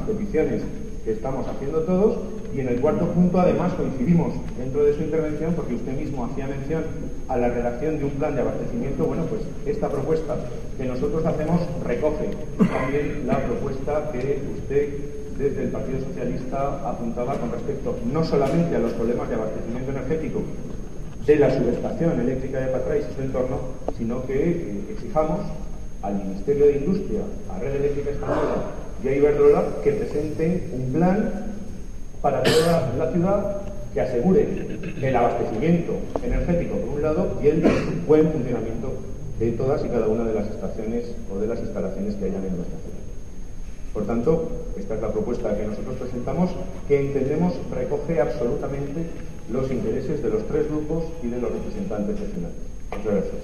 peticiones que estamos haciendo todos. Y en el cuarto punto, además, coincidimos dentro de su intervención, porque usted mismo hacía mención a la redacción de un plan de abastecimiento. Bueno, pues esta propuesta que nosotros hacemos recoge también la propuesta que usted desde el Partido Socialista apuntaba con respecto no solamente a los problemas de abastecimiento energético de la subestación eléctrica de Patrais y su entorno, sino que exijamos al Ministerio de Industria, a Red Eléctrica Española y a Iberdrola que presenten un plan para toda la ciudad que asegure el abastecimiento energético por un lado y el buen funcionamiento de todas y cada una de las estaciones o de las instalaciones que hayan en nuestra ciudad. Por tanto, esta es la propuesta que nosotros presentamos, que entendemos recoge absolutamente los intereses de los tres grupos y de los representantes regionales. Muchas gracias.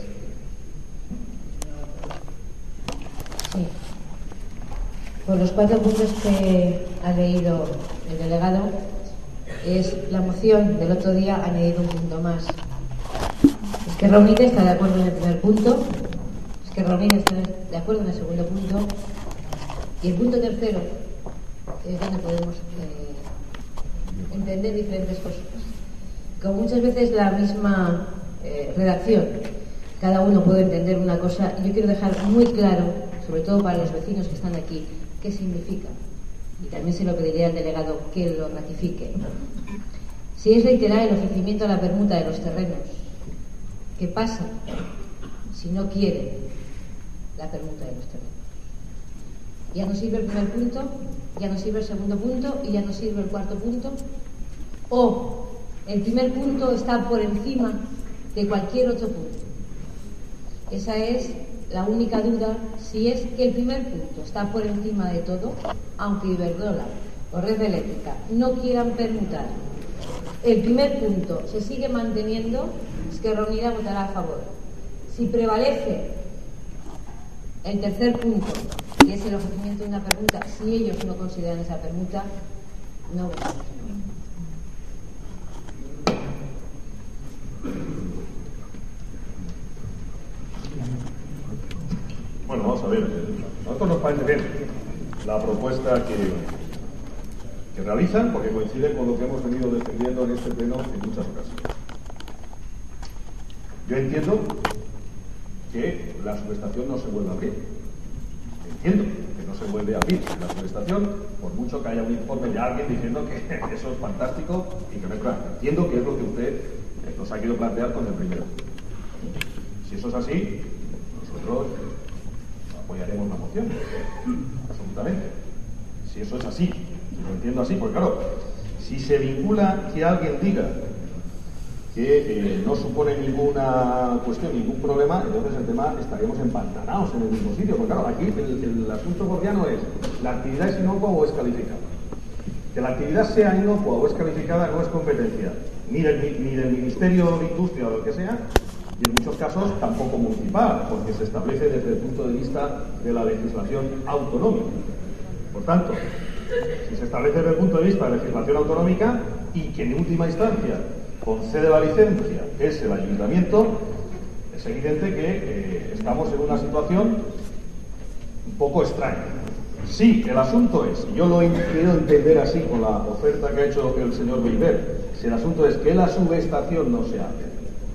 Sí. Por los 4 puntos que ha leído el delegado, es la moción del otro día ha añadido un punto más. Esquerra Unida está de acuerdo en el primer punto, Esquerra Unida está de acuerdo en el segundo punto, y el punto tercero es donde podemos entender diferentes cosas. Como muchas veces la misma redacción, cada uno puede entender una cosa, y yo quiero dejar muy claro, sobre todo para los vecinos que están aquí, qué significa. Y también se lo pediría al delegado que lo ratifique. Si es reiterar el ofrecimiento a la permuta de los terrenos, ¿qué pasa si no quiere la permuta de los terrenos? Ya no sirve el primer punto, ya no sirve el segundo punto y ya no sirve el cuarto punto. O el primer punto está por encima de cualquier otro punto. Esa es la única duda, si es que el primer punto está por encima de todo, aunque Iberdrola o Red Eléctrica no quieran permutar. El primer punto se sigue manteniendo, Esquerra Unida votará a favor. Si prevalece el tercer punto, que es el ofrecimiento de una permuta, si ellos no consideran esa permuta, no votaremos. Bueno, vamos a ver. A nosotros nos parece bien la propuesta que realizan, porque coincide con lo que hemos venido defendiendo en este pleno en muchas ocasiones. Yo entiendo que la subestación no se vuelve a abrir. Entiendo que no se vuelve a abrir la subestación, por mucho que haya un informe de alguien diciendo que eso es fantástico y que no es claro. Entiendo que es lo que usted nos ha querido plantear con el primero. Si eso es así, nosotros apoyaremos la moción, absolutamente. Si eso es así, si lo entiendo así, porque claro, si se vincula que alguien diga que no supone ninguna cuestión, ningún problema, entonces el tema estaríamos empantanados en el mismo sitio, porque claro, aquí el asunto gordiano es, ¿la actividad es inocua o es calificada? Que la actividad sea inocua o es calificada no es competencia ni del Ministerio de Industria o lo que sea, y en muchos casos tampoco municipal, porque se establece desde el punto de vista de la legislación autonómica. Por tanto, si se establece desde el punto de vista de la legislación autonómica y que en última instancia concede la licencia es el ayuntamiento, es evidente que estamos en una situación un poco extraña. Sí, el asunto es, y yo lo quiero entender así con la oferta que ha hecho el señor Beiber, si el asunto es que la subestación no se abre,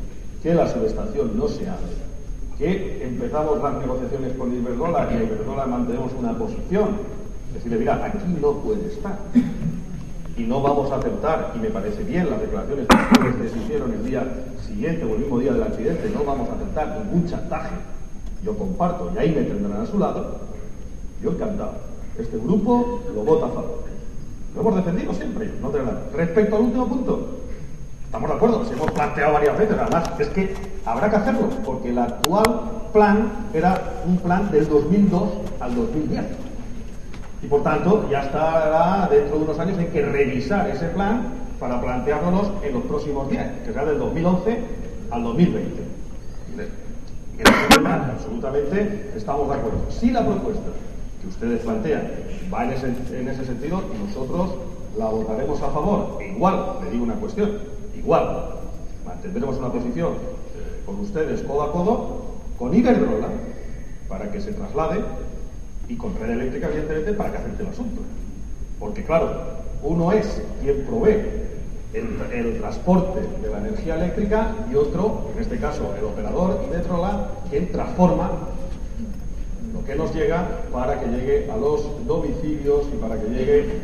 que empezamos las negociaciones con Iberdrola y a Iberdrola mantenemos una posición, decirle, mira, aquí no puede estar y no vamos a aceptar, y me parece bien las declaraciones que se hicieron el día siguiente o el mismo día del accidente, no vamos a aceptar ningún chantaje, yo comparto y ahí me tendrán a su lado, yo encantado, este grupo lo vota a favor, lo hemos defendido siempre, no tengo nada. Respecto al último punto, estamos de acuerdo, nos hemos planteado varias veces, además es que habrá que hacerlo, porque el actual plan era un plan del 2002 al 2010. Y por tanto, ya estará dentro de unos años hay que revisar ese plan para planteárnoslos en los próximos días, que será del 2011 al 2020. En ese tema, absolutamente estamos de acuerdo. Si la propuesta que ustedes plantean va en ese sentido, nosotros la votaremos a favor. E igual, le digo una cuestión, igual, mantendremos una posición con ustedes codo a codo, con Iberdrola, para que se traslade, y con Red Eléctrica, evidentemente, para que acepte el asunto. Porque claro, uno es quien provee el transporte de la energía eléctrica y otro, en este caso el operador Iberdrola, quien transforma lo que nos llega para que llegue a los domicilios y para que llegue